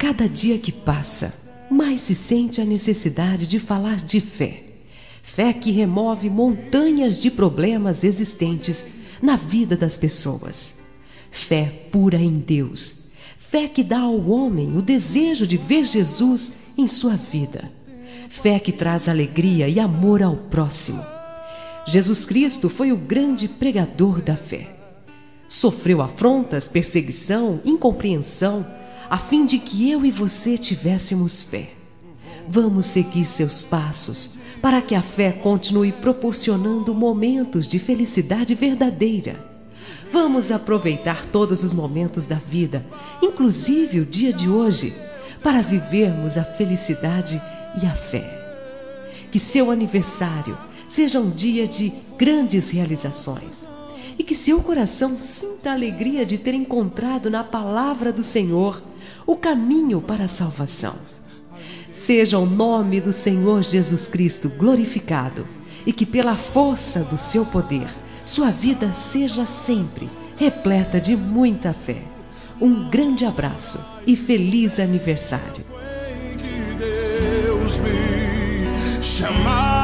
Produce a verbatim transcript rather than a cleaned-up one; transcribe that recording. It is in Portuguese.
cada dia que passa, mais se sente a necessidade de falar de fé. Fé que remove montanhas de problemas existentes na vida das pessoas. Fé pura em Deus. Fé que dá ao homem o desejo de ver Jesus em sua vida. Fé que traz alegria e amor ao próximo. Jesus Cristo foi o grande pregador da fé. Sofreu afrontas, perseguição, incompreensão, a fim de que eu e você tivéssemos fé. Vamos seguir seus passos para que a fé continue proporcionando momentos de felicidade verdadeira. Vamos aproveitar todos os momentos da vida, inclusive o dia de hoje, para vivermos a felicidade e a fé. Que seu aniversário seja um dia de grandes realizações e que seu coração sinta a alegria de ter encontrado na palavra do Senhor o caminho para a salvação. Seja o nome do Senhor Jesus Cristo glorificado e que pela força do seu poder sua vida seja sempre repleta de muita fé. Um grande abraço e feliz aniversário. Que Deus me chamar.